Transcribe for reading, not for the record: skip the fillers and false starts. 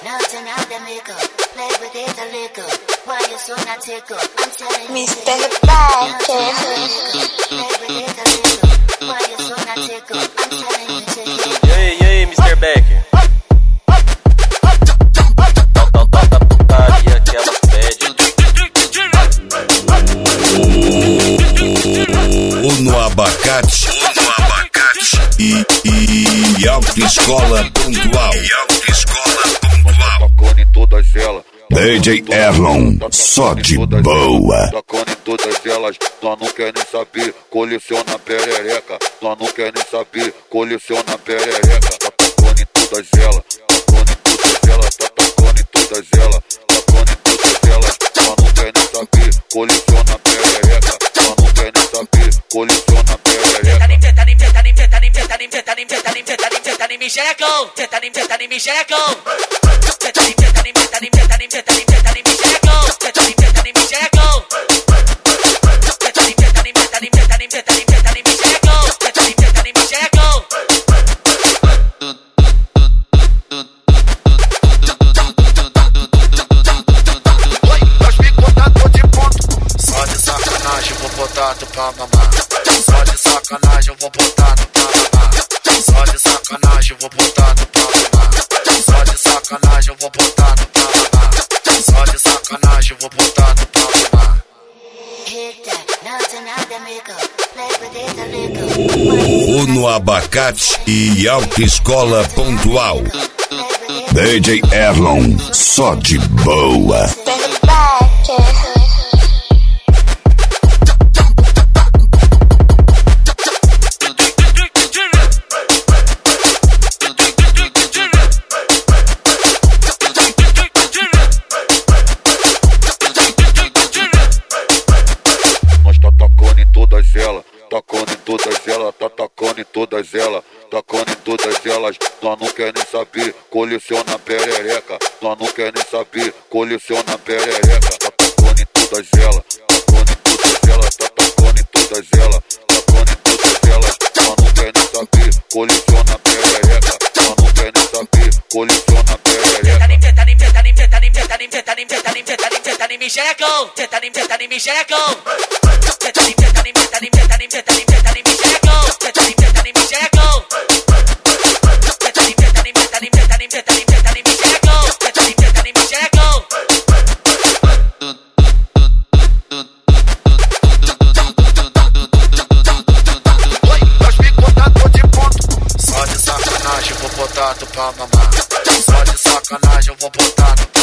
Mr. Backer. E aí, Mr. Backer? Putaria que ela pede. No abacate e autoescola pontual. Tacando em todas elas. DJ Erlon, só de boa. Tacando em todas elas, nós não quer nem saber. Coleciona perereca, nós não quer nem saber. Coleciona perereca. Tá tacando em todas elas, tacando em todas elas, tá tacando em todas elas, tacando em todas elas. Nós não quer nem saber. Coleciona perereca, nós não quer nem saber. Coleciona perereca. Só de sacanagem vou botar tu pra mamar. Só de sacanagem eu vou botar tu pra mamar. Só de sacanagem eu vou botar tu pra mamar. Só de sacanagem eu vou botar tu pra mamar. Só de sacanagem eu vou botar tu pra mamar. No abacate e autoescola pontual. DJ Erlon, só de boa. Mr. Backer. Tacando em todas elas, tá tacando em todas elas, tacando em todas elas. Nós não quer nem saber. Coleciona perereca, nós não quer nem saber. Coleciona perereca. Tá tacando em todas elas, tacando em todas elas, tá tacando em todas elas, tacando em todas elas. Nós não quer nem saber. Coleciona perereca, nós não quer nem saber. Coleciona perereca. Só de sacanagem eu vou botar tu pra mamar. Só de sacanagem eu vou botar tu pra